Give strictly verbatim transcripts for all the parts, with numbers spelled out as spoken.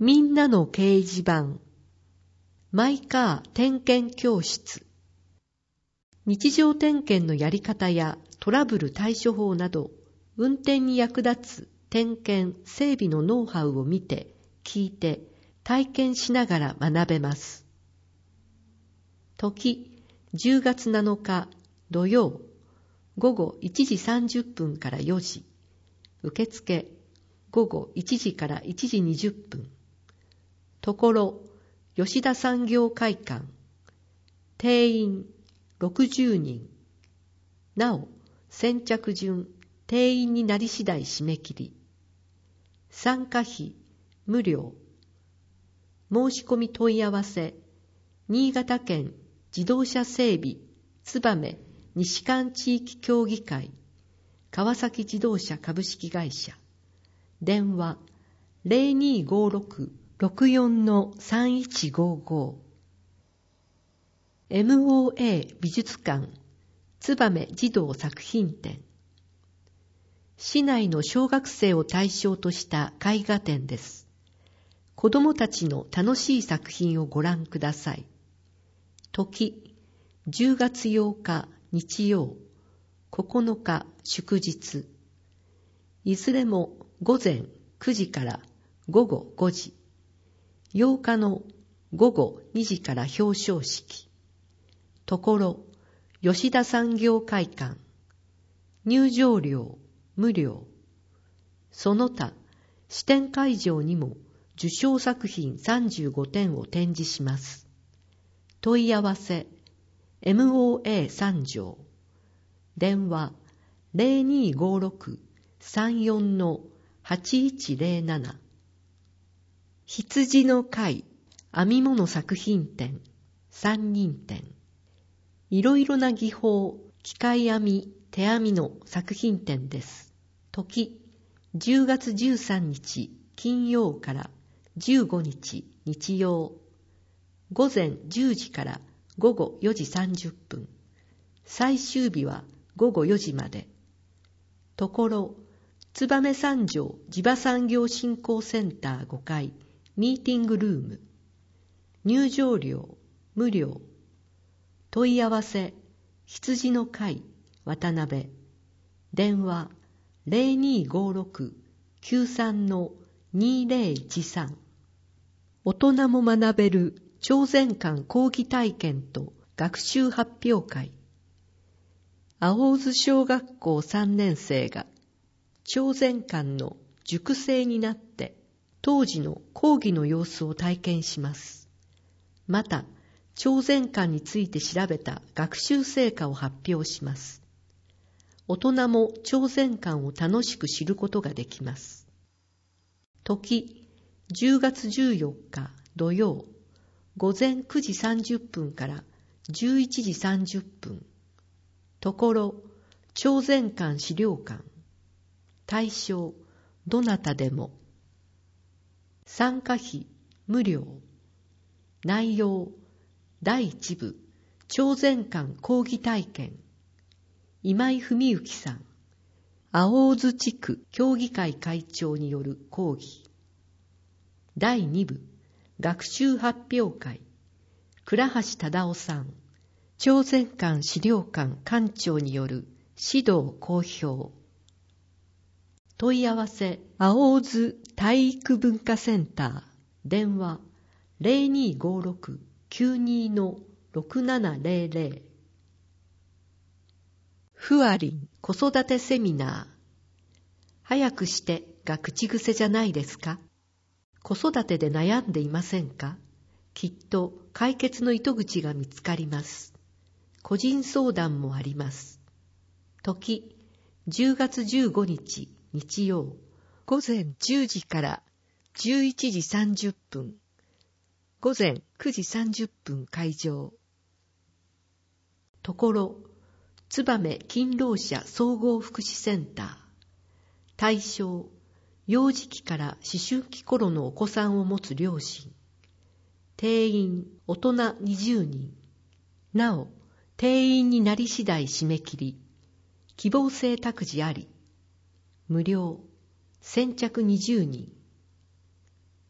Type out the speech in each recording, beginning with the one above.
みんなの掲示板。マイカー点検教室。日常点検のやり方やトラブル対処法など、運転に役立つ点検・整備のノウハウを見て、聞いて、体験しながら学べます。時、じゅうがつなのか土曜、午後いちじさんじゅっぷんからよじ。受付、午後いちじからいちじにじゅっぷん。ところ、吉田産業会館。定員ろくじゅうにん。なお、先着順、定員になり次第締め切り。参加費、無料。申し込み問い合わせ、新潟県自動車整備燕西館地域協議会、川崎自動車株式会社。電話ゼロにーごーろく ろくよん さんいちごーごー。エムオーエー 美術館燕児童作品展。市内の小学生を対象とした絵画展です。子どもたちの楽しい作品をご覧ください。時、じゅうがつようか日曜、ここのか祝日。いずれも午前くじから午後ごじ。ようかの午後にじから表彰式。ところ、吉田産業会館。入場料無料。その他、支店会場にも受賞作品さんじゅうごてんを展示します。問い合わせ エムオーエー 三条。電話ゼロにーごーろく さんよん はちいちゼロなな。羊の会編み物作品展三人展。いろいろな技法、機械編み、手編みの作品展です。時、じゅうがつじゅうさんにち金曜からじゅうごにち日曜。午前じゅうじから午後よじさんじゅっぷん。最終日は午後よじまで。ところ、燕三条地場産業振興センターごかいミーティングルーム。入場料無料。問い合わせ羊の会渡辺。電話ゼロにーごーろく きゅうさん にーゼロいちさん。大人も学べる超全館講義体験と学習発表会。青津小学校さんねん生が超全館の塾生になって当時の講義の様子を体験します。また、超全館について調べた学習成果を発表します。大人も超全館を楽しく知ることができます。時、じゅうがつじゅうよっか土曜、午前くじさんじゅっぷんからじゅういちじさんじゅっぷん。ところ、超全館資料館。対象、どなたでも。参加費、無料。内容、だいいち部、超全館講義体験。今井文幸さん、青津地区協議会会長による講義。だいに部、学習発表会。倉橋忠夫さん、超全館資料館館長による指導講評。問い合わせ、青津体育文化センター。電話、ゼロにーごーろく きゅうにー ろくななゼロゼロ。ふわりん子育てセミナー。早くしてが口癖じゃないですか？子育てで悩んでいませんか？きっと解決の糸口が見つかります。個人相談もあります。時、じゅうがつじゅうごにち日曜、午前じゅうじからじゅういちじさんじゅっぷん。午前くじさんじゅっぷん開場。ところ、燕勤労者総合福祉センター。対象、幼児期から思春期頃のお子さんを持つ両親。定員、大人にじゅうにん。なお、定員になり次第締め切り。希望性託児あり。無料、先着にじゅうにん。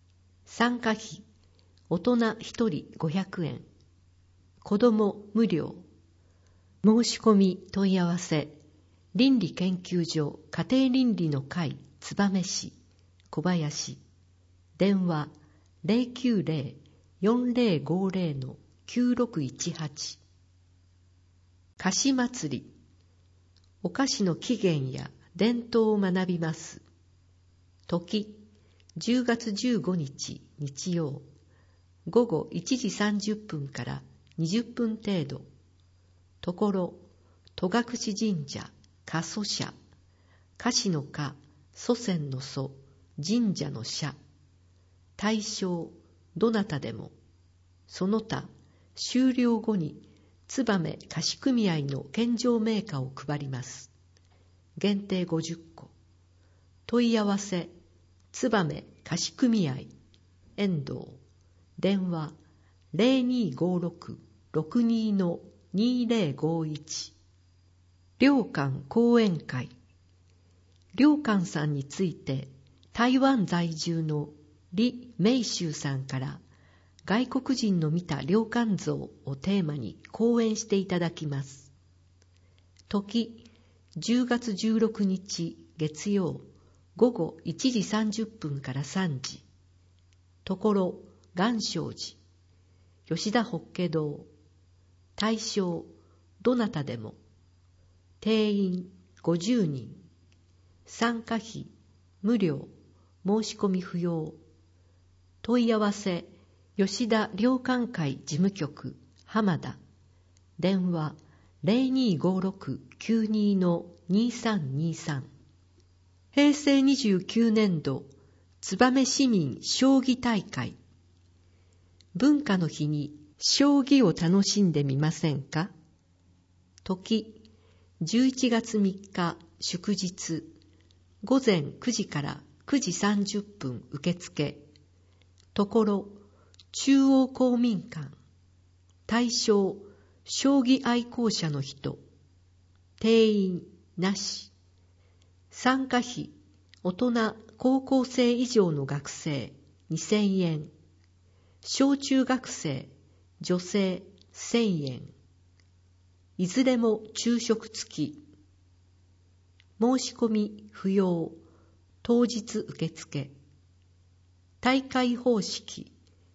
参加費、大人ひとりごひゃくえん。子ども無料。申し込み問い合わせ、倫理研究所家庭倫理の会燕市小林。電話 ゼロきゅうゼロ よんゼロごゼロ きゅうろくいちはち。菓子祭り。お菓子の起源や伝統を学びます。時、じゅうがつじゅうごにち日曜、午後いちじさんじゅっぷんからにじゅっぷん程度。ところ、戸隠神社、過疎社、菓子の菓、祖先の祖、神社の社。対象、どなたでも。その他、終了後に、燕菓子組合の献上銘菓を配ります。限定ごじゅっこ。問い合わせ、燕菓子組合、遠藤。電話、ゼロにごろく ろくに にゼロごいち。良寛講演会。良寛さんについて、台湾在住の李明秀さんから外国人の見た良寛像をテーマに講演していただきます。時、じゅうがつじゅうろくにち月曜、午後いちじさんじゅっぷんからさんじ。ところ、元正寺、吉田法華堂。対象、どなたでも。定員ごじゅうにん。参加費、無料。申し込み不要。問い合わせ、吉田良寛会事務局、浜田。電話、ゼロにごろく きゅうに にさんにさん。平成にじゅうきゅうねんど、燕市民将棋大会。文化の日に将棋を楽しんでみませんか。時、じゅういちがつみっか祝日、午前くじからくじさんじゅっぷん受付。ところ、中央公民館。対象、将棋愛好者の人。定員なし。参加費、大人高校生以上の学生にせんえん。小中学生、女性せんえん。いずれも昼食付き。申し込み不要。当日受付。大会方式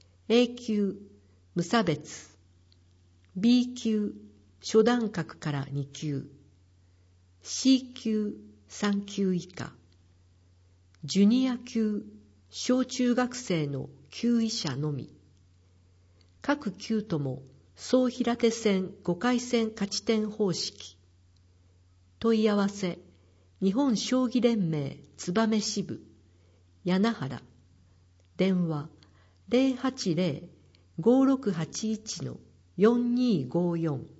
A 級無差別、 B 級初段格からに級、 C 級さん級以下、ジュニア級小中学生の級以下のみ。各級とも総平手戦ごかい戦勝ち点方式。問い合わせ、日本将棋連盟燕支部柳原。電話 ゼロはちゼロ ごろくはちいち よんにごよん。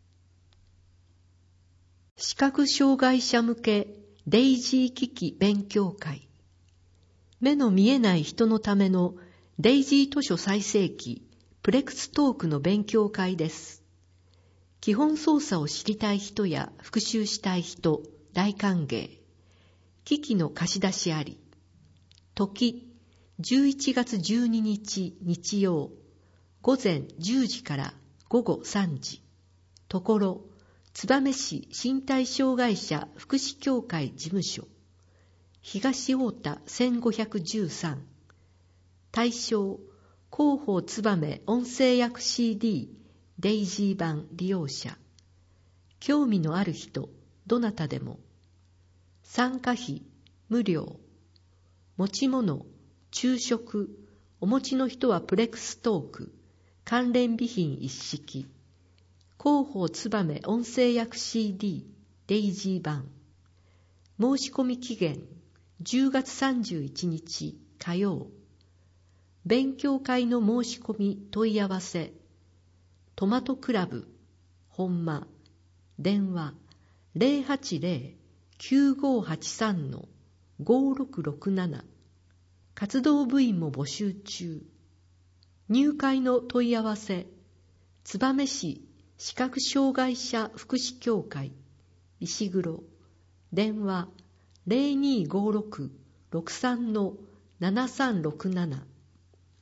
視覚障害者向けデイジー機器勉強会。目の見えない人のためのデイジー図書再生機プレクストークの勉強会です。基本操作を知りたい人や復習したい人大歓迎。機器の貸し出しあり。時、じゅういちがつじゅうににち日曜、午前じゅうじから午後さんじ。ところ、燕市身体障害者福祉協会事務所。東太田せんごひゃくじゅうさん。対象、広報燕音声訳 シーディー デイジー版利用者。興味のある人、どなたでも。参加費、無料。持ち物、昼食、お持ちの人はプレクストーク、関連備品一式。広報燕音声訳 シーディー デイジー版。申し込み期限じゅうがつさんじゅういちにち火曜。勉強会の申し込み問い合わせ、トマトクラブ本間。電話 ゼロはちゼロ きゅうごはちさん ごろくろくなな。活動部員も募集中。入会の問い合わせ、燕市視覚障害者福祉協会石黒。電話 ゼロにごろく ろくさん ななさんろくなな。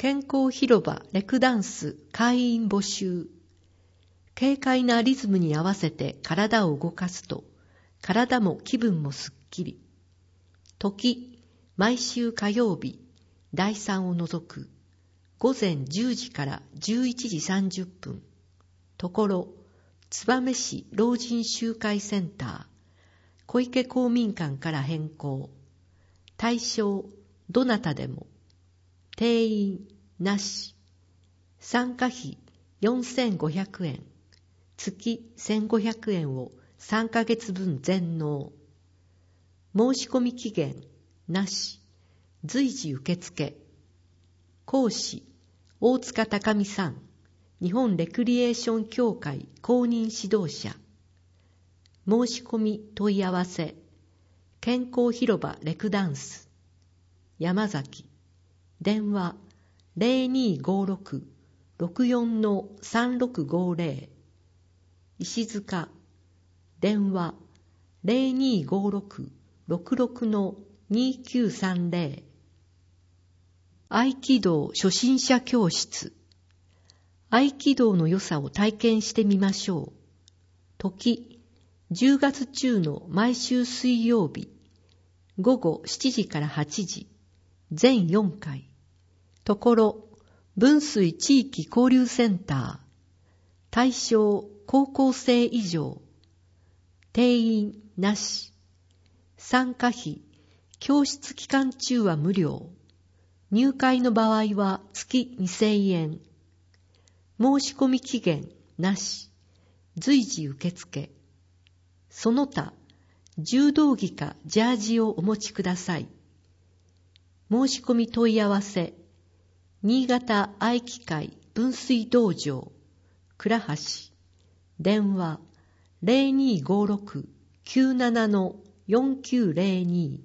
健康広場レクダンス会員募集。軽快なリズムに合わせて体を動かすと、体も気分もすっきり。時、毎週火曜日、だいさんを除く、午前じゅうじからじゅういちじさんじゅっぷん。ところ、燕市老人集会センター、小池公民館から変更。対象、どなたでも。定員、なし。参加費、よんせんごひゃくえん。月せんごひゃくえんをさんかげつぶん全納。申し込み期限、なし。随時受付。講師、大塚高美さん。日本レクリエーション協会公認指導者。申し込み問い合わせ。健康広場レクダンス。山崎。電話 ゼロにーごーろく ろくよん さんろくごーぜろ。石塚。電話 ゼロにーごーろく ろくろく にーきゅうさんぜろ。合気道初心者教室。合気道の良さを体験してみましょう。時、じゅうがつ中の毎週水曜日、午後しちじからはちじ、全よんかい。ところ、分水地域交流センター。対象、高校生以上。定員、なし。参加費、教室期間中は無料。入会の場合は月にせんえん。申し込み期限、なし。随時受付。その他、柔道着かジャージをお持ちください。申し込み問い合わせ。新潟合気会分水道場、倉橋。電話 ゼロにーごーろく きゅうなな よんきゅうゼロに。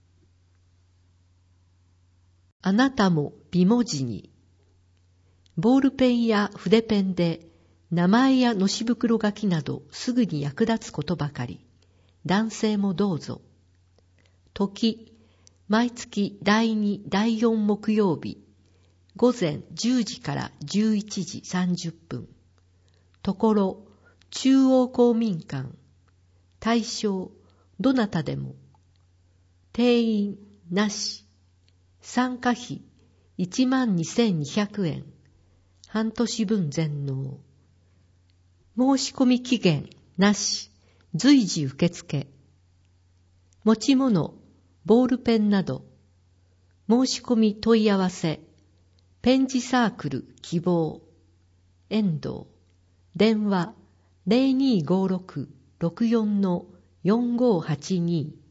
あなたも美文字に。ボールペンや筆ペンで名前やのし袋書きなどすぐに役立つことばかり。男性もどうぞ。時、毎月だいに、だいよん木曜日、午前じゅうじからじゅういちじさんじゅっぷん。ところ、中央公民館。対象、どなたでも。定員、なし。参加費、いちまんにせんにひゃくえん。半年分全納。申し込み期限、なし。随時受付。持ち物、ボールペンなど。申し込み問い合わせ。ペン字サークル希望。遠藤。電話 ゼロにーごーろく ろくよん よんごーはちに。